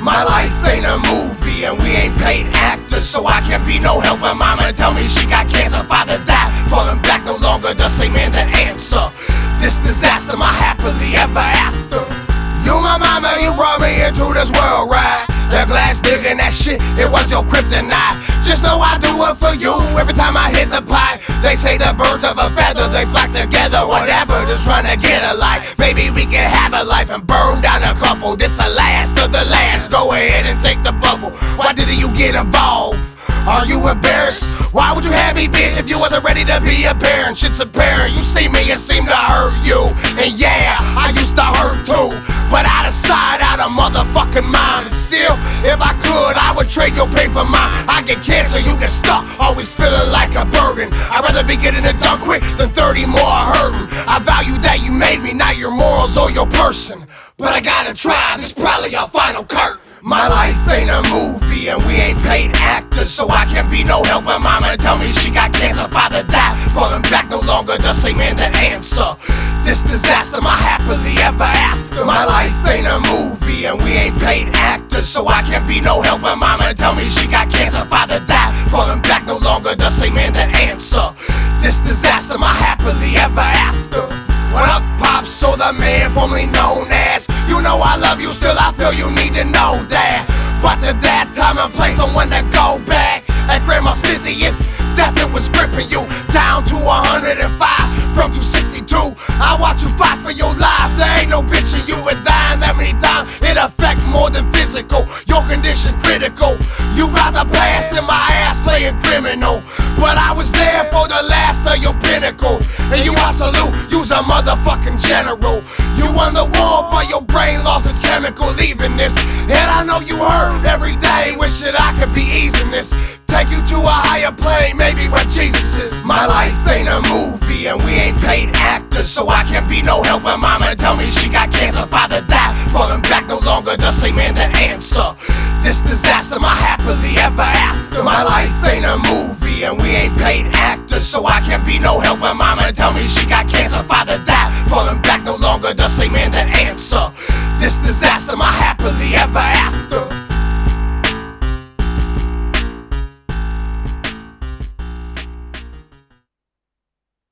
My life ain't a movie and we ain't paid actors, so I can't be no help. But mama tell me she got cancer, father died, falling back no longer the same man to answer. This disaster, my happily ever after. You my mama, you brought me into this world, right? The glass digging that shit, it was your kryptonite. Just know I do it for you every time I hit the pie. They say the birds of a feather, they flock together, whatever, just trying to get a life. Maybe we can have a life and burn down a couple. This the last of the last, go ahead and take the bubble. Why didn't you get involved? Are you embarrassed? Why would you have me, bitch, if you wasn't ready to be a parent? Shit's apparent, you see me, it seemed to hurt you. And yeah, I used to hurt too, but out of sight, out of motherfucking mind. And still, if I could, I would trade your pain for mine. I get cancer, you get stuck, always feeling like a burden. I'd rather be getting it done quick than 30 more hurting. I value that you made me, not your morals or your person. But I gotta try, this is probably our final curtain. My life ain't a movie and we ain't paid actors, so I can't be no help. But mama tell me she got cancer, father died, falling back no longer the same man to answer. This disaster, my happily ever after. My life ain't a movie and we ain't paid actors, so I can't be no help. But mama tell me she got cancer, father died, falling back no longer the same man to answer. This disaster, my happily ever after. What up, Pops, so the man formerly known as. You know I love you, still I feel you need to know that. But to that time and place, don't wanna go back. At Grandma's 50th, death it was gripping you down to 105 from 262. I watch you fight for your life, there ain't no bitch of you and dying that many times. It affect more than physical, your condition critical. You bout to pass in my ass playing criminal, but I was there for the last of your pinnacle. And you I salute, you's a motherfucking general. You won the war, but your brain lost its chemical leaving this. And I know you hurt every day, wishing I could be easing this. Take you to a higher plane, maybe where Jesus is. My life ain't a movie and we ain't paid actors, so I can't be no help. But mama tell me she got cancer, father died, falling back no longer the same man to answer. This disaster, my happily ever after. My life ain't a movie and we ain't paid actors, so I can't be no help. But mama tell me she got cancer, father